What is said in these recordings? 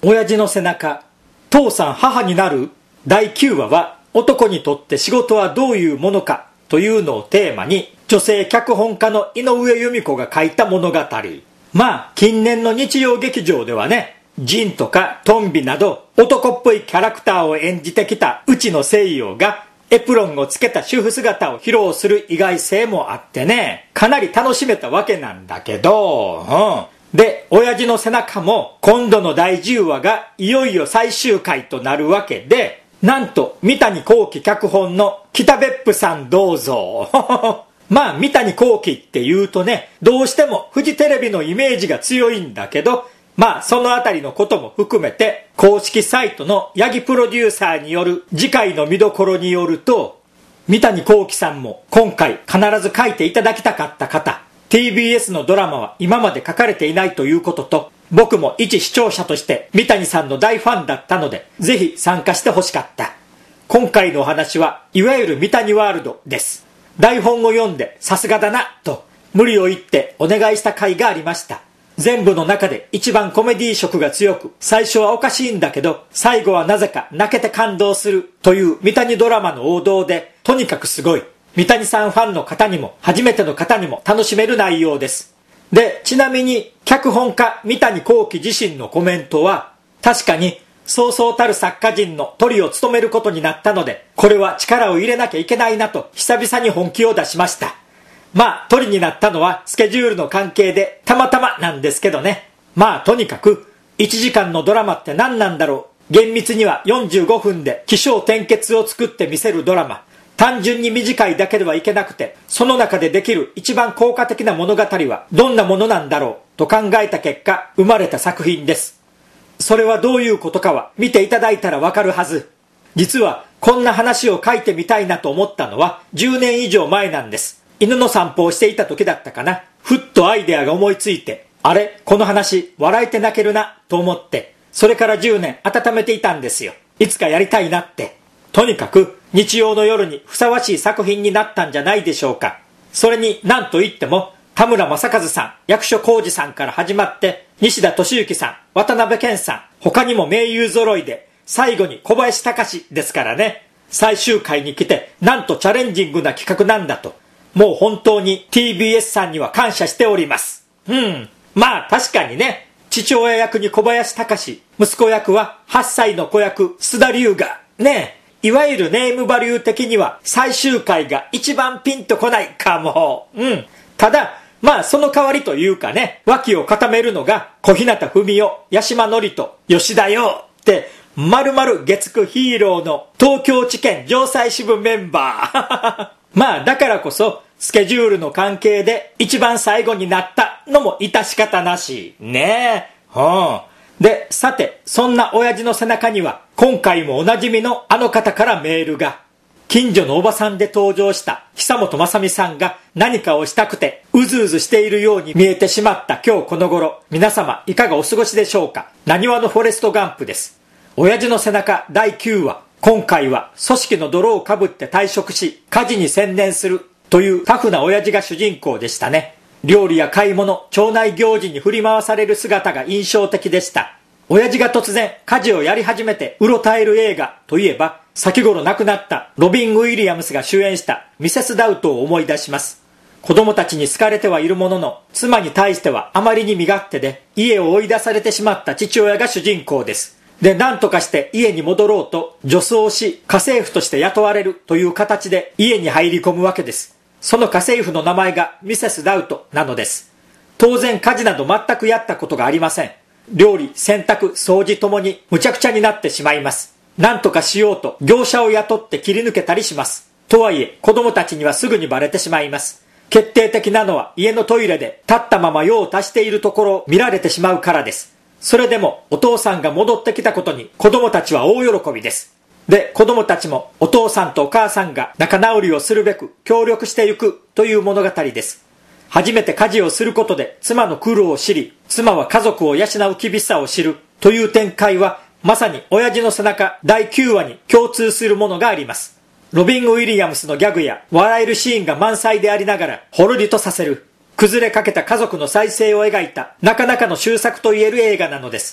親父の背中、父さん母になる第9話は、男にとって仕事はどういうものかというのをテーマに、女性脚本家の井上由美子が書いた物語。まあ、近年の日曜劇場ではね、ジンとかトンビなど男っぽいキャラクターを演じてきた内野聖陽がエプロンをつけた主婦姿を披露する意外性もあってね、かなり楽しめたわけなんだけど、で、親父の背中も今度の第10話がいよいよ最終回となるわけで、なんと三谷幸喜脚本の北別府さんどうぞ。まあ三谷幸喜って言うとね、どうしてもフジテレビのイメージが強いんだけど、まあそのあたりのことも含めて、公式サイトの八木プロデューサーによる次回の見どころによると、三谷幸喜さんも今回必ず書いていただきたかった方、TBS のドラマは今まで書かれていないということと、僕も一視聴者として三谷さんの大ファンだったので、ぜひ参加してほしかった。今回のお話はいわゆる三谷ワールドです。台本を読んでさすがだなと無理を言ってお願いした回がありました。全部の中で一番コメディ色が強く、最初はおかしいんだけど最後はなぜか泣けて感動するという三谷ドラマの王道で、とにかくすごい。三谷さんファンの方にも初めての方にも楽しめる内容です。で、ちなみに脚本家三谷幸喜自身のコメントは、確かにそうそうたる作家陣のトリを務めることになったので、これは力を入れなきゃいけないなと久々に本気を出しました。まあトリになったのはスケジュールの関係でたまたまなんですけどね。まあとにかく1時間のドラマって何なんだろう。厳密には45分で起承転結を作ってみせるドラマ。単純に短いだけではいけなくて、その中でできる一番効果的な物語はどんなものなんだろうと考えた結果生まれた作品です。それはどういうことかは見ていただいたらわかるはず。実はこんな話を書いてみたいなと思ったのは10年以上前なんです。犬の散歩をしていた時だったかな。ふっとアイデアが思いついて、あれこの話笑えて泣けるなと思って、それから10年温めていたんですよ。いつかやりたいなって。とにかく日曜の夜にふさわしい作品になったんじゃないでしょうか。それに何と言っても田村正和さん、役所広司さんから始まって西田敏行さん、渡辺謙さん、他にも名優揃いで、最後に小林隆ですからね。最終回に来てなんとチャレンジングな企画なんだと、もう本当に TBS さんには感謝しております。まあ確かにね、父親役に小林隆、息子役は8歳の子役須田龍がねえ、いわゆるネームバリュー的には最終回が一番ピンとこないかも。ただ、まあその代わりというかね、脇を固めるのが小日向文世、八嶋智人、吉田洋って丸々月9ヒーローの東京地検城西支部メンバー。まあだからこそスケジュールの関係で一番最後になったのも致し方なし。ねえ。で、さて、そんな親父の背中には、今回もおなじみのあの方からメールが。近所のおばさんで登場した久本雅美さんが何かをしたくて、うずうずしているように見えてしまった今日この頃、皆様いかがお過ごしでしょうか。なにわのフォレストガンプです。親父の背中第9話。今回は組織の泥をかぶって退職し、家事に専念するというタフな親父が主人公でしたね。料理や買い物、町内行事に振り回される姿が印象的でした。親父が突然家事をやり始めてうろたえる映画といえば、先頃亡くなったロビン・ウィリアムスが主演したミセス・ダウトを思い出します。子供たちに好かれてはいるものの、妻に対してはあまりに身勝手で家を追い出されてしまった父親が主人公です。で、何とかして家に戻ろうと女装し、家政婦として雇われるという形で家に入り込むわけです。その家政婦の名前がミセス・ダウトなのです。当然家事など全くやったことがありません。料理、洗濯、掃除ともにむちゃくちゃになってしまいます。何とかしようと業者を雇って切り抜けたりします。とはいえ子供たちにはすぐにバレてしまいます。決定的なのは家のトイレで立ったまま用を足しているところを見られてしまうからです。それでもお父さんが戻ってきたことに子供たちは大喜びです。で、子供たちもお父さんとお母さんが仲直りをするべく協力していくという物語です。初めて家事をすることで妻の苦労を知り、妻は家族を養う厳しさを知るという展開は、まさに親父の背中第9話に共通するものがあります。ロビン・ウィリアムスのギャグや笑えるシーンが満載でありながら、ほろりとさせる、崩れかけた家族の再生を描いたなかなかの秀作と言える映画なのです。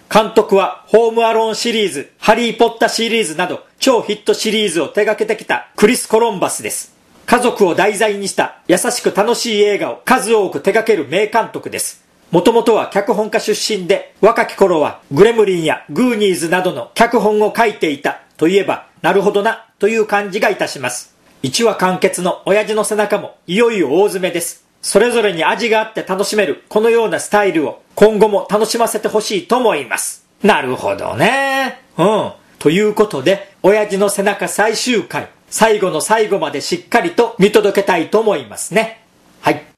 監督はホームアローンシリーズ、ハリーポッターシリーズなど超ヒットシリーズを手掛けてきたクリス・コロンバスです。家族を題材にした優しく楽しい映画を数多く手掛ける名監督です。もともとは脚本家出身で、若き頃はグレムリンやグーニーズなどの脚本を書いていたといえば、なるほどなという感じがいたします。1話完結の親父の背中もいよいよ大詰めです。それぞれに味があって楽しめるこのようなスタイルを今後も楽しませてほしいと思います。なるほどね。ということで、親父の背中最終回、最後の最後までしっかりと見届けたいと思いますね。はい。